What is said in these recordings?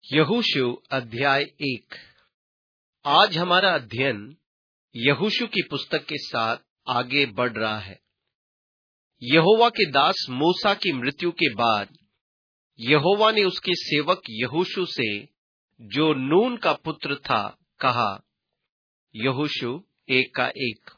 यहोशू अध्याय 1। आज हमारा अध्ययन यहोशू की पुस्तक के साथ आगे बढ़ रहा है। यहोवा के दास मूसा की मृत्यु के बाद यहोवा ने उसके सेवक यहोशू से, जो नून का पुत्र था, कहा। यहोशू 1:1।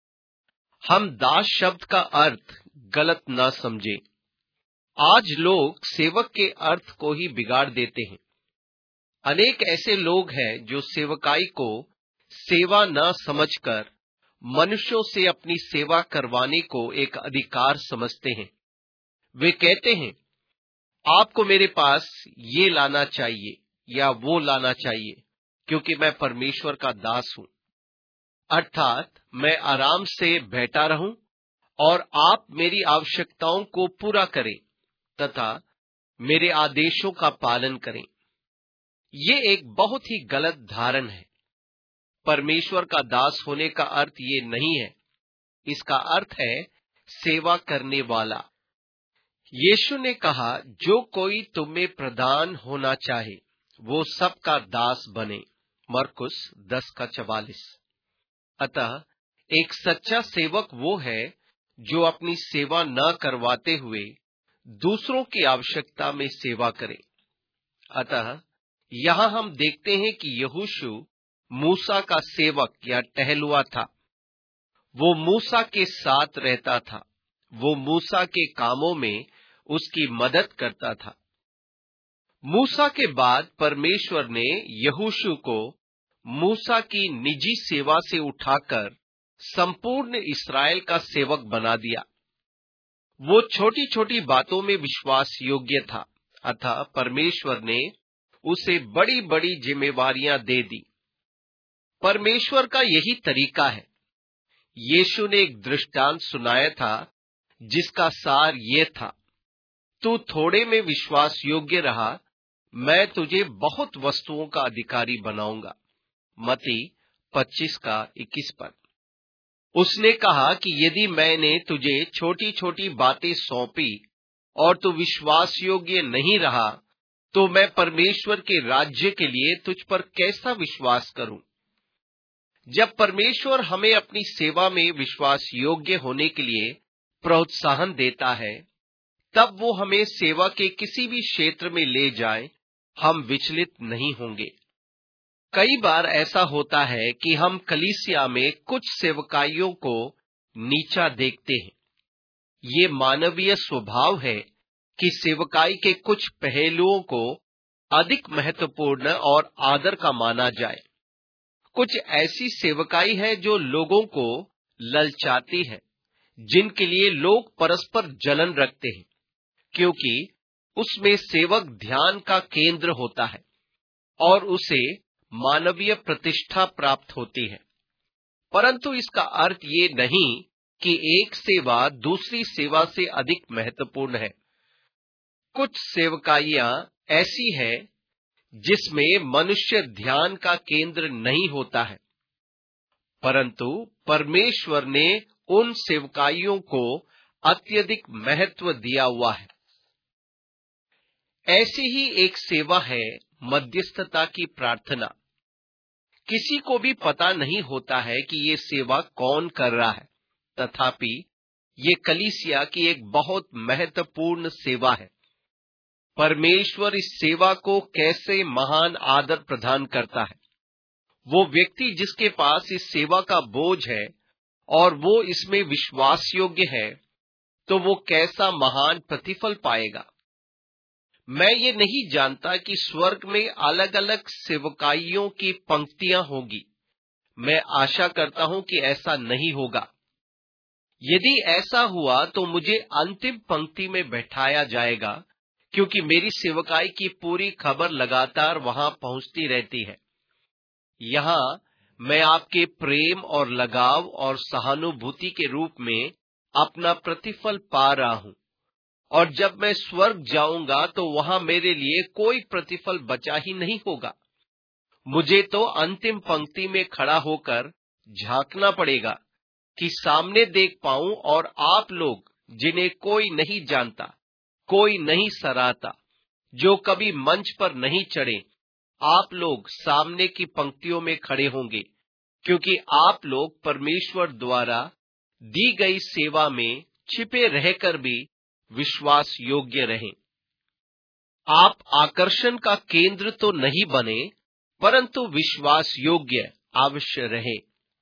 हम दास शब्द का अर्थ गलत न समझें। आज लोग सेवक के अर्थ को ही बिगाड़ देते हैं। अनेक ऐसे लोग हैं जो सेवकाई को सेवा न समझकर मनुष्यों से अपनी सेवा करवाने को एक अधिकार समझते हैं। वे कहते हैं, आपको मेरे पास ये लाना चाहिए या वो लाना चाहिए, क्योंकि मैं परमेश्वर का दास हूं। अर्थात मैं आराम से बैठा रहूं और आप मेरी आवश्यकताओं को पूरा करें तथा मेरे आदेशों का पालन करें। ये एक बहुत ही गलत धारणा है। परमेश्वर का दास होने का अर्थ ये नहीं है। इसका अर्थ है सेवा करने वाला। यीशु ने कहा, जो कोई तुम में प्रधान होना चाहे वो सबका दास बने। मरकुस 10:44। अतः एक सच्चा सेवक वो है जो अपनी सेवा न करवाते हुए दूसरों की आवश्यकता में सेवा करे। अतः यहां हम देखते हैं कि यहोशू मूसा का सेवक या टहलुआ था। वो मूसा के साथ रहता था। वो मूसा के कामों में उसकी मदद करता था। मूसा के बाद परमेश्वर ने यहोशू को मूसा की निजी सेवा से उठाकर संपूर्ण इस्राएल का सेवक बना दिया। वो छोटी छोटी बातों में विश्वास योग्य था, अतः परमेश्वर ने उसे बड़ी बड़ी जिम्मेवारियां दे दी। परमेश्वर का यही तरीका है। यीशु ने एक दृष्टांत सुनाया था जिसका सार ये था, तू थोड़े में विश्वास योग्य रहा, मैं तुझे बहुत वस्तुओं का अधिकारी बनाऊंगा। मत्ती 25:21। उसने कहा कि यदि मैंने तुझे छोटी छोटी बातें सौंपी और तू विश्वास योग्य नहीं रहा, तो मैं परमेश्वर के राज्य के लिए तुझ पर कैसा विश्वास करूं। जब परमेश्वर हमें अपनी सेवा में विश्वास योग्य होने के लिए प्रोत्साहन देता है, तब वो हमें सेवा के किसी भी क्षेत्र में ले जाए, हम विचलित नहीं होंगे। कई बार ऐसा होता है कि हम कलीसिया में कुछ सेवकाइयों को नीचा देखते हैं। ये मानवीय स्वभाव है कि सेवकाई के कुछ पहलुओं को अधिक महत्वपूर्ण और आदर का माना जाए। कुछ ऐसी सेवकाई है जो लोगों को ललचाती है, जिनके लिए लोग परस्पर जलन रखते हैं, क्योंकि उसमें सेवक ध्यान का केंद्र होता है और उसे मानवीय प्रतिष्ठा प्राप्त होती है। परंतु इसका अर्थ ये नहीं कि एक सेवा दूसरी सेवा से अधिक महत्वपूर्ण है। कुछ सेवकाइयां ऐसी है जिसमें मनुष्य ध्यान का केंद्र नहीं होता है, परंतु परमेश्वर ने उन सेवकाइयों को अत्यधिक महत्व दिया हुआ है। ऐसी ही एक सेवा है मध्यस्थता की प्रार्थना। किसी को भी पता नहीं होता है कि ये सेवा कौन कर रहा है, तथापि ये कलीसिया की एक बहुत महत्वपूर्ण सेवा है। परमेश्वर इस सेवा को कैसे महान आदर प्रदान करता है। वो व्यक्ति जिसके पास इस सेवा का बोझ है और वो इसमें विश्वास योग्य है, तो वो कैसा महान प्रतिफल पाएगा। मैं ये नहीं जानता कि स्वर्ग में अलग अलग सेवकाइयों की पंक्तियां होगी। मैं आशा करता हूं कि ऐसा नहीं होगा। यदि ऐसा हुआ तो मुझे अंतिम पंक्ति में बैठाया जाएगा, क्योंकि मेरी सेवकाई की पूरी खबर लगातार वहां पहुंचती रहती है। यहां मैं आपके प्रेम और लगाव और सहानुभूति के रूप में अपना प्रतिफल पा रहा हूं, और जब मैं स्वर्ग जाऊंगा तो वहां मेरे लिए कोई प्रतिफल बचा ही नहीं होगा। मुझे तो अंतिम पंक्ति में खड़ा होकर झांकना पड़ेगा कि सामने देख पाऊं और आप लोग, जिन्हें कोई नहीं जानता, कोई नहीं सराहता, जो कभी मंच पर नहीं चढ़े आप लोग सामने की पंक्तियों में खड़े होंगे, क्योंकि आप लोग परमेश्वर द्वारा दी गई सेवा में छिपे रहकर भी विश्वास योग्य रहें। आप आकर्षण का केंद्र तो नहीं बने, परंतु विश्वास योग्य अवश्य रहे।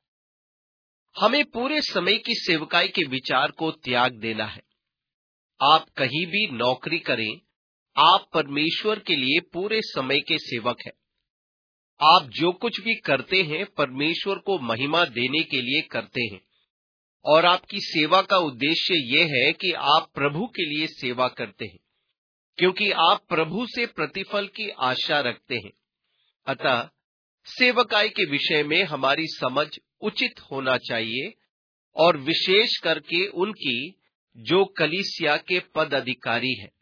हमें पूरे समय की सेवकाई के विचार को त्याग देना है। आप कहीं भी नौकरी करें, आप परमेश्वर के लिए पूरे समय के सेवक हैं। आप जो कुछ भी करते हैं, परमेश्वर को महिमा देने के लिए करते हैं, और आपकी सेवा का उद्देश्य यह है कि आप प्रभु के लिए सेवा करते हैं, क्योंकि आप प्रभु से प्रतिफल की आशा रखते हैं। अतः सेवकाई के विषय में हमारी समझ उचित होना चाहिए, और विशेष करके उनकी जो कलीसिया के पद अधिकारी हैं।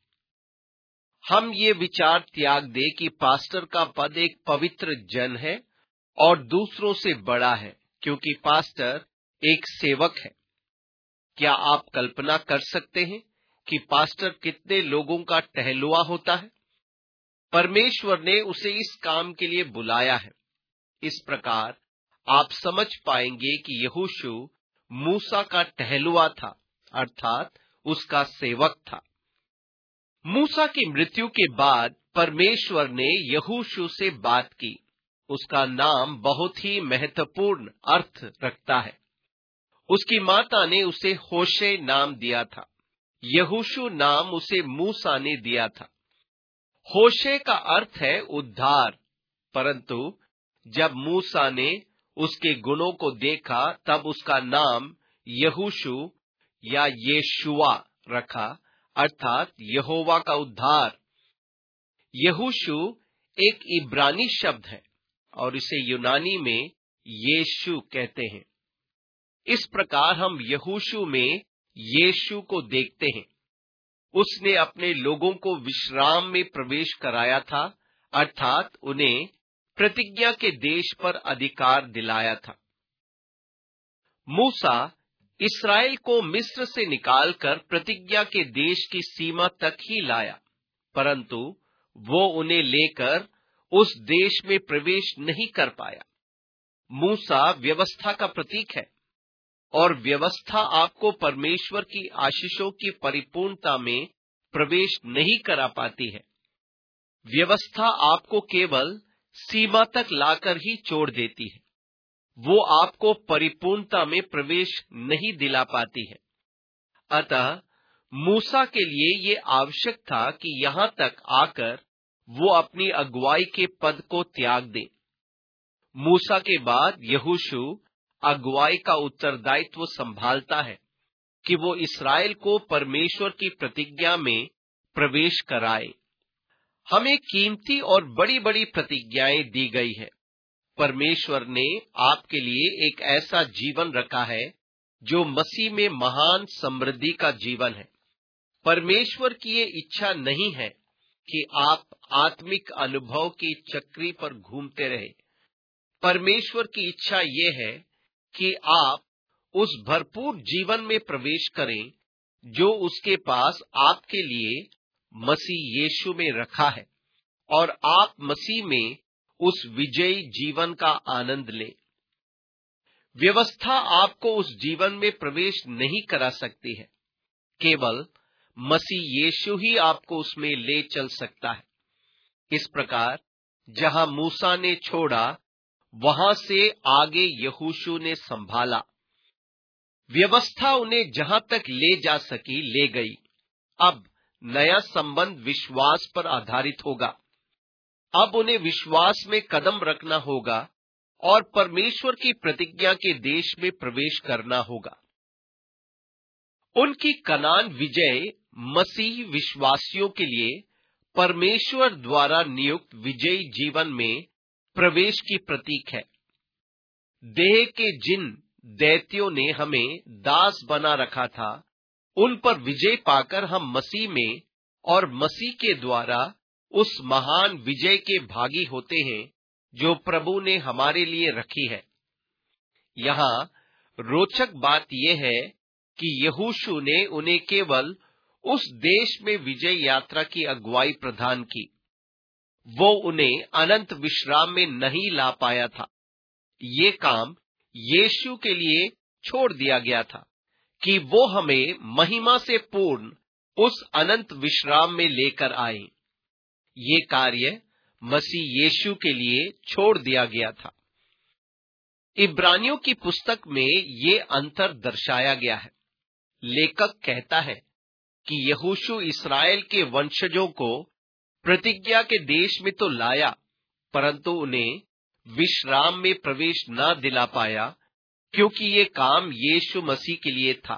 हम ये विचार त्याग दें कि पास्टर का पद एक पवित्र जन है और दूसरों से बड़ा है, क्योंकि पास्टर एक सेवक है। क्या आप कल्पना कर सकते हैं कि पास्टर कितने लोगों का टहलुआ होता है? परमेश्वर ने उसे इस काम के लिए बुलाया है। इस प्रकार आप समझ पाएंगे कि यहोशू मूसा का टहलुआ था, अर्थात उसका सेवक था। मूसा की मृत्यु के बाद परमेश्वर ने यहोशू से बात की। उसका नाम बहुत ही महत्वपूर्ण अर्थ रखता है। उसकी माता ने उसे होशे नाम दिया था। यहोशू नाम उसे मूसा ने दिया था। होशे का अर्थ है उद्धार, परंतु जब मूसा ने उसके गुणों को देखा, तब उसका नाम यहोशू या यशुआ रखा, अर्थात यहोवा का उद्धार। यहोशू एक इब्रानी शब्द है और इसे यूनानी में यीशु कहते हैं। इस प्रकार हम यहोशू में यीशु को देखते हैं। उसने अपने लोगों को विश्राम में प्रवेश कराया था, अर्थात उन्हें प्रतिज्ञा के देश पर अधिकार दिलाया था। मूसा इस्राएल को मिस्र से निकालकर प्रतिज्ञा के देश की सीमा तक ही लाया, परंतु वो उन्हें लेकर उस देश में प्रवेश नहीं कर पाया। मूसा व्यवस्था का प्रतीक है, और व्यवस्था आपको परमेश्वर की आशीषों की परिपूर्णता में प्रवेश नहीं करा पाती है। व्यवस्था आपको केवल सीमा तक लाकर ही छोड़ देती है, वो आपको परिपूर्णता में प्रवेश नहीं दिला पाती है। अतः मूसा के लिए ये आवश्यक था कि यहां तक आकर वो अपनी अगुवाई के पद को त्याग दे। मूसा के बाद यहोशू अगुवाई का उत्तरदायित्व संभालता है कि वो इस्राएल को परमेश्वर की प्रतिज्ञा में प्रवेश कराए। हमें कीमती और बड़ी बड़ी प्रतिज्ञाएं दी गई है। परमेश्वर ने आपके लिए एक ऐसा जीवन रखा है जो मसीह में महान समृद्धि का जीवन है। परमेश्वर की ये इच्छा नहीं है कि आप आत्मिक अनुभव की चक्री पर घूमते रहे। परमेश्वर की इच्छा ये है कि आप उस भरपूर जीवन में प्रवेश करें जो उसके पास आपके लिए मसीह यीशु में रखा है, और आप मसीह में उस विजयी जीवन का आनंद लें। व्यवस्था आपको उस जीवन में प्रवेश नहीं करा सकती है। केवल मसीह यीशु ही आपको उसमें ले चल सकता है। इस प्रकार जहां मूसा ने छोड़ा, वहां से आगे यहोशू ने संभाला। व्यवस्था उन्हें जहां तक ले जा सकी ले गई। अब नया संबंध विश्वास पर आधारित होगा। अब उन्हें विश्वास में कदम रखना होगा और परमेश्वर की प्रतिज्ञा के देश में प्रवेश करना होगा। उनकी कनान विजय मसीह विश्वासियों के लिए परमेश्वर द्वारा नियुक्त विजयी जीवन में प्रवेश की प्रतीक है। देह के जिन दैत्यों ने हमें दास बना रखा था, उन पर विजय पाकर हम मसीह में और मसीह के द्वारा उस महान विजय के भागी होते हैं जो प्रभु ने हमारे लिए रखी है। यहाँ रोचक बात यह है कि यहोशू ने उन्हें केवल उस देश में विजय यात्रा की अगुवाई प्रदान की। वो उन्हें अनंत विश्राम में नहीं ला पाया था। ये काम यीशु के लिए छोड़ दिया गया था कि वो हमें महिमा से पूर्ण उस अनंत विश्राम में लेकर आए। ये कार्य मसीह यीशु के लिए छोड़ दिया गया था। इब्रानियों की पुस्तक में ये अंतर दर्शाया गया है। लेखक कहता है कि यहोशू इस्राएल के वंशजों को प्रतिज्ञा के देश में तो लाया, परंतु उन्हें विश्राम में प्रवेश न दिला पाया, क्योंकि ये काम यीशु मसीह के लिए था।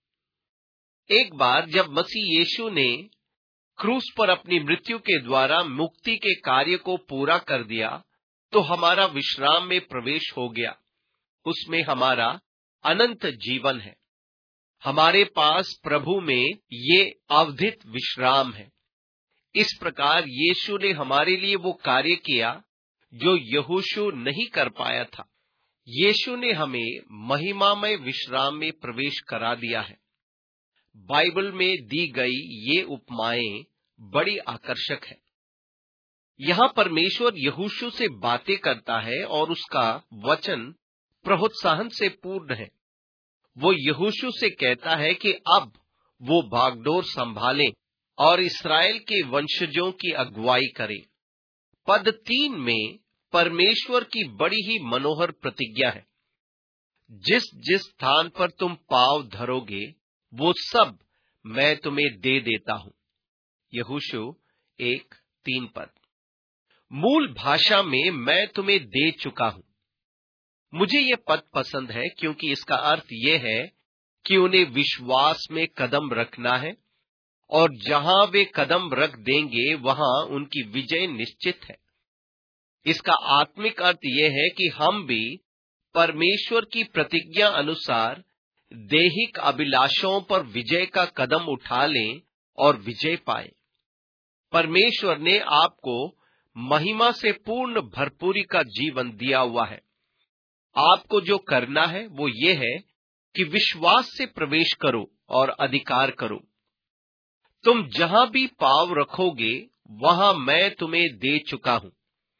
एक बार जब मसीह यीशु ने क्रूस पर अपनी मृत्यु के द्वारा मुक्ति के कार्य को पूरा कर दिया, तो हमारा विश्राम में प्रवेश हो गया। उसमें हमारा अनंत जीवन है। हमारे पास प्रभु में ये अवधित विश्राम है। इस प्रकार यीशु ने हमारे लिए वो कार्य किया जो यहोशू नहीं कर पाया था। यीशु ने हमें महिमामय विश्राम में प्रवेश करा दिया है। बाइबल में दी गई ये उपमाएं बड़ी आकर्षक है। यहाँ परमेश्वर यहोशू से बातें करता है और उसका वचन प्रोत्साहन से पूर्ण है। वो यहोशू से कहता है कि अब वो भागडोर संभालें और इस्राएल के वंशजों की अगुवाई करें। पद 3 में परमेश्वर की बड़ी ही मनोहर प्रतिज्ञा है। जिस जिस स्थान पर तुम पांव धरोगे वो सब मैं तुम्हें दे देता हूं। यहोशू 1:3 पद। मूल भाषा में मैं तुम्हें दे चुका हूं। मुझे ये पद पसंद है क्योंकि इसका अर्थ यह है कि उन्हें विश्वास में कदम रखना है और जहां वे कदम रख देंगे वहां उनकी विजय निश्चित है। इसका आत्मिक अर्थ यह है कि हम भी परमेश्वर की प्रतिज्ञा अनुसार दैहिक अभिलाषाओं पर विजय का कदम उठा लें और विजय पाएं। परमेश्वर ने आपको महिमा से पूर्ण भरपूरी का जीवन दिया हुआ है। आपको जो करना है वो ये है कि विश्वास से प्रवेश करो और अधिकार करो। तुम जहां भी पांव रखोगे वहां मैं तुम्हें दे चुका हूं।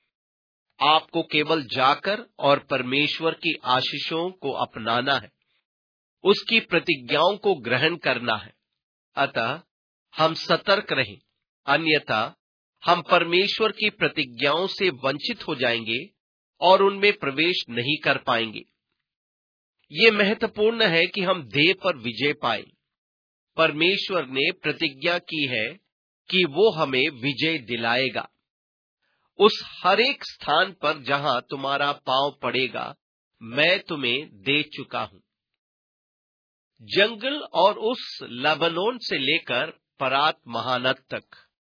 आपको केवल जाकर और परमेश्वर की आशीषों को अपनाना है, उसकी प्रतिज्ञाओं को ग्रहण करना है। अतः हम सतर्क रहें, अन्यथा हम परमेश्वर की प्रतिज्ञाओं से वंचित हो जाएंगे और उनमें प्रवेश नहीं कर पाएंगे। ये महत्वपूर्ण है कि हम देह पर विजय पाएं। परमेश्वर ने प्रतिज्ञा की है कि वो हमें विजय दिलाएगा। उस हर एक स्थान पर जहां तुम्हारा पांव पड़ेगा मैं तुम्हें दे चुका हूं। जंगल और उस लबनोन से लेकर परात महानद तक।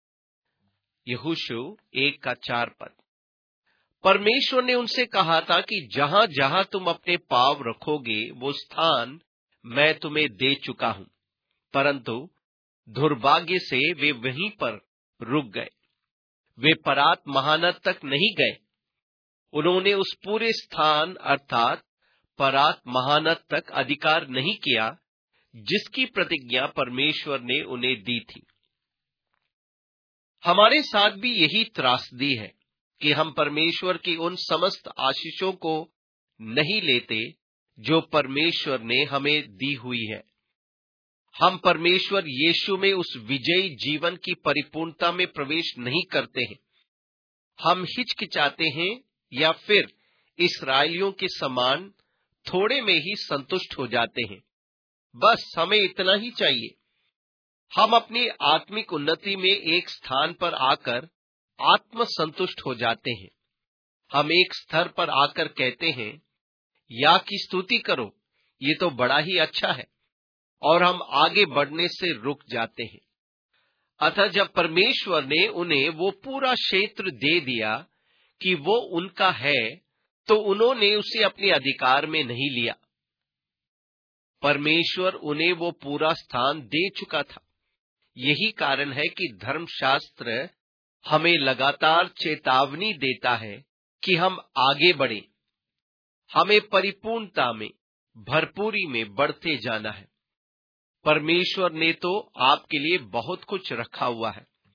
यहोशू 1:4 पद। परमेश्वर ने उनसे कहा था कि जहां जहां तुम अपने पांव रखोगे वो स्थान मैं तुम्हें दे चुका हूं, परंतु दुर्भाग्य से वे वहीं पर रुक गए। वे परात महानद तक नहीं गए। उन्होंने उस पूरे स्थान अर्थात परात महानद तक अधिकार नहीं किया जिसकी प्रतिज्ञा परमेश्वर ने उन्हें दी थी। हमारे साथ भी यही त्रासदी है कि हम परमेश्वर की उन समस्त आशीषों को नहीं लेते जो परमेश्वर ने हमें दी हुई है। हम परमेश्वर यीशु में उस विजयी जीवन की परिपूर्णता में प्रवेश नहीं करते हैं। हम हिचकिचाते हैं या फिर इस्राएलियों के समान थोड़े में ही संतुष्ट हो जाते हैं। बस हमें इतना ही चाहिए। हम अपनी आत्मिक उन्नति में एक स्थान पर आकर आत्म संतुष्ट हो जाते हैं। हम एक स्तर पर आकर कहते हैं, या की स्तुति करो, ये तो बड़ा ही अच्छा है, और हम आगे बढ़ने से रुक जाते हैं। अतः जब परमेश्वर ने उन्हें वो पूरा क्षेत्र दे दिया कि वो उनका है, तो उन्होंने उसे अपने अधिकार में नहीं लिया। परमेश्वर उन्हें वो पूरा स्थान दे चुका था। यही कारण है कि धर्मशास्त्र हमें लगातार चेतावनी देता है कि हम आगे बढ़ें। हमें परिपूर्णता में, भरपूरी में बढ़ते जाना है। परमेश्वर ने तो आपके लिए बहुत कुछ रखा हुआ है।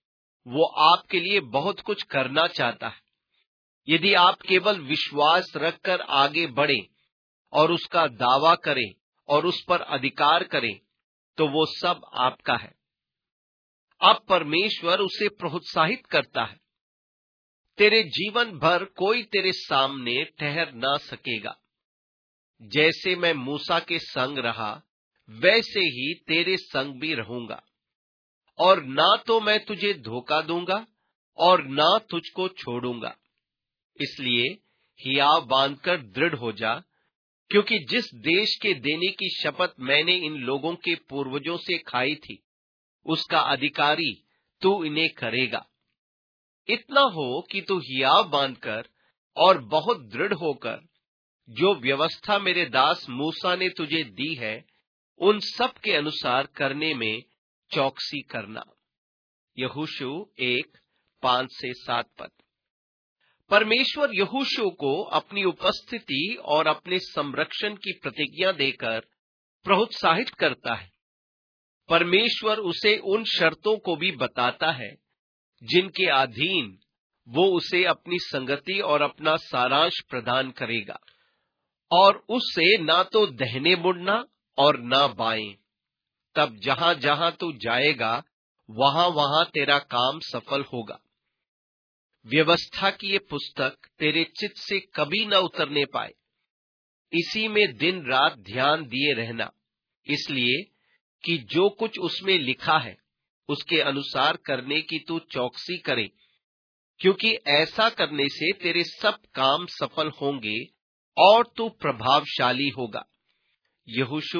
वो आपके लिए बहुत कुछ करना चाहता है। यदि आप केवल विश्वास रखकर आगे बढ़ें और उसका दावा करें और उस पर अधिकार करें, तो वो सब आपका है। अब परमेश्वर उसे प्रोत्साहित करता है। तेरे जीवन भर कोई तेरे सामने ठहर ना सकेगा। जैसे मैं मूसा के संग रहा, वैसे ही तेरे संग भी रहूंगा, और ना तो मैं तुझे धोखा दूंगा और ना तुझको छोड़ूंगा। इसलिए हियाव बांधकर दृढ़ हो जा, क्योंकि जिस देश के देने की शपथ मैंने इन लोगों के पूर्वजों से खाई थी, उसका अधिकारी तू इन्हें करेगा। इतना हो कि तू हियाव बांधकर और बहुत दृढ़ होकर जो व्यवस्था मेरे दास मूसा ने तुझे दी है, उन सब के अनुसार करने में चौकसी करना। यहोशू 1:5-7 पद। परमेश्वर यहोशू को अपनी उपस्थिति और अपने संरक्षण की प्रतिज्ञा देकर प्रोत्साहित करता है। परमेश्वर उसे उन शर्तों को भी बताता है जिनके अधीन वो उसे अपनी संगति और अपना सारांश प्रदान करेगा, और उससे ना तो दाहिने मुड़ना और ना बाएं। तब जहां जहां तू जाएगा, वहां वहां तेरा काम सफल होगा। व्यवस्था की ये पुस्तक तेरे चित्त से कभी न उतरने पाए। इसी में दिन रात ध्यान दिए रहना, इसलिए कि जो कुछ उसमें लिखा है उसके अनुसार करने की तू चौकसी करे, क्योंकि ऐसा करने से तेरे सब काम सफल होंगे और तू प्रभावशाली होगा। यहोशू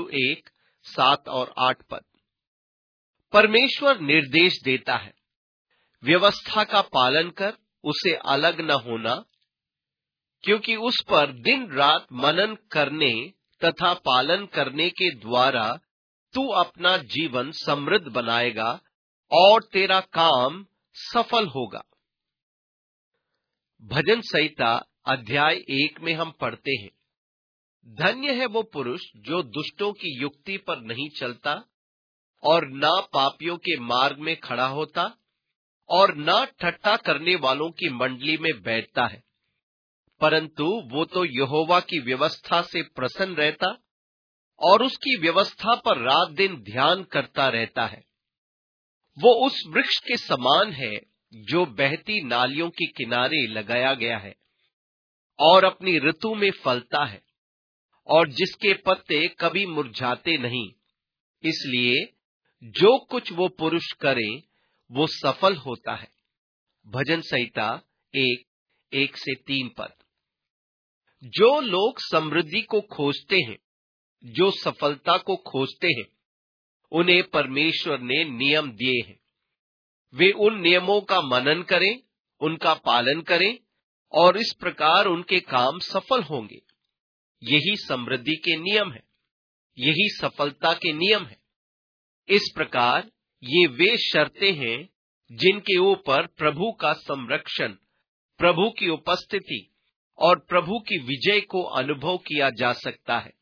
1:7-8 पद। परमेश्वर निर्देश देता है, व्यवस्था का पालन कर, उसे अलग न होना, क्योंकि उस पर दिन रात मनन करने तथा पालन करने के द्वारा तू अपना जीवन समृद्ध बनाएगा और तेरा काम सफल होगा। भजन संहिता अध्याय 1 में हम पढ़ते हैं, धन्य है वो पुरुष जो दुष्टों की युक्ति पर नहीं चलता और ना पापियों के मार्ग में खड़ा होता और ना ठट्ठा करने वालों की मंडली में बैठता है, परंतु वो तो यहोवा की व्यवस्था से प्रसन्न रहता और उसकी व्यवस्था पर रात दिन ध्यान करता रहता है। वो उस वृक्ष के समान है जो बहती नालियों के किनारे लगाया गया है और अपनी ऋतु में फलता है, और जिसके पत्ते कभी मुरझाते नहीं। इसलिए जो कुछ वो पुरुष करे वो सफल होता है। भजन संहिता 1:1-3 पद। जो लोग समृद्धि को खोजते हैं, जो सफलता को खोजते हैं, उन्हें परमेश्वर ने नियम दिए हैं। वे उन नियमों का मनन करें, उनका पालन करें, और इस प्रकार उनके काम सफल होंगे। यही समृद्धि के नियम है, यही सफलता के नियम है। इस प्रकार ये वे शर्तें हैं जिनके ऊपर प्रभु का संरक्षण, प्रभु की उपस्थिति और प्रभु की विजय को अनुभव किया जा सकता है।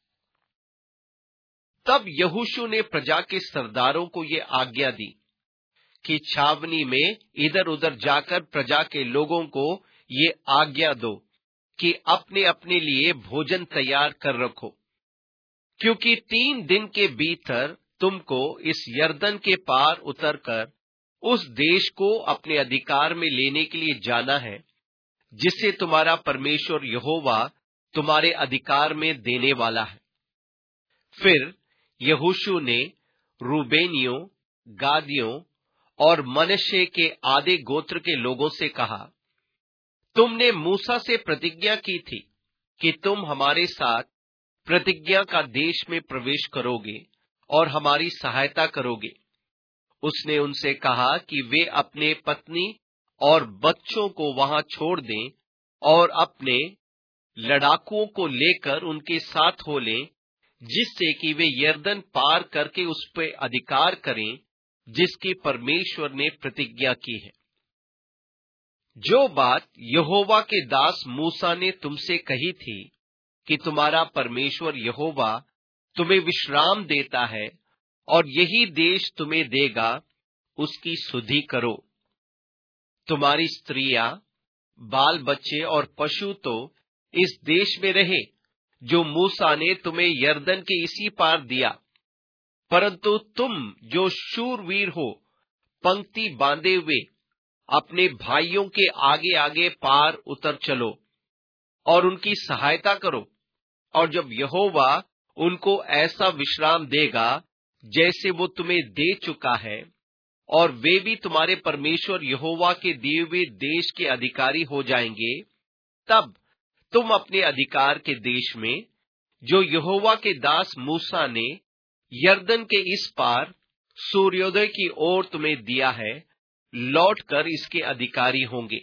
तब यहोशू ने प्रजा के सरदारों को ये आज्ञा दी कि छावनी में इधर उधर जाकर प्रजा के लोगों को ये आज्ञा दो कि अपने अपने लिए भोजन तैयार कर रखो, क्योंकि 3 दिन के भीतर तुमको इस यरदन के पार उतरकर उस देश को अपने अधिकार में लेने के लिए जाना है, जिसे तुम्हारा परमेश्वर यहोवा तुम्हारे अधिकार में देने वाला है। फिर यहोशू ने रूबेनियों, गादियों और मनश्शे के आधे गोत्र के लोगों से कहा, तुमने मूसा से प्रतिज्ञा की थी कि तुम हमारे साथ प्रतिज्ञा का देश में प्रवेश करोगे और हमारी सहायता करोगे। उसने उनसे कहा कि वे अपने पत्नी और बच्चों को वहां छोड़ दें और अपने लड़ाकुओं को लेकर उनके साथ हो लें, जिससे कि वे यरदन पार करके उस पर अधिकार करें जिसकी परमेश्वर ने प्रतिज्ञा की है। जो बात यहोवा के दास मूसा ने तुमसे कही थी कि तुम्हारा परमेश्वर यहोवा तुम्हें विश्राम देता है और यही देश तुम्हें देगा, उसकी सुधि करो। तुम्हारी स्त्रियां, बाल बच्चे और पशु तो इस देश में रहे जो मूसा ने तुम्हें यरदन के इसी पार दिया, परंतु तुम जो शूरवीर हो, पंक्ति बांधे हुए अपने भाइयों के आगे आगे पार उतर चलो और उनकी सहायता करो। और जब यहोवा उनको ऐसा विश्राम देगा जैसे वो तुम्हें दे चुका है, और वे भी तुम्हारे परमेश्वर यहोवा के दिए हुए देश के अधिकारी हो जाएंगे, तब तुम अपने अधिकार के देश में, जो यहोवा के दास मूसा ने यरदन के इस पार सूर्योदय की ओर तुम्हें दिया है, लौटकर इसके अधिकारी होंगे।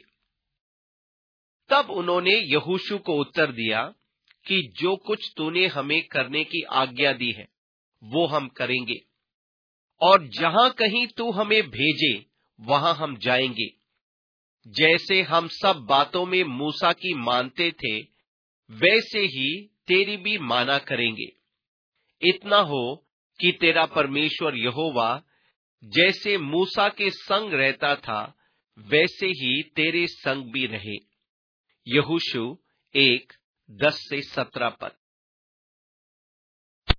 तब उन्होंने यहोशू को उत्तर दिया कि जो कुछ तूने हमें करने की आज्ञा दी है वो हम करेंगे, और जहां कहीं तू हमें भेजे वहां हम जाएंगे। जैसे हम सब बातों में मूसा की मानते थे, वैसे ही तेरी भी माना करेंगे। इतना हो कि तेरा परमेश्वर यहोवा जैसे मूसा के संग रहता था, वैसे ही तेरे संग भी रहे। यहोशू 1:10-17 पद।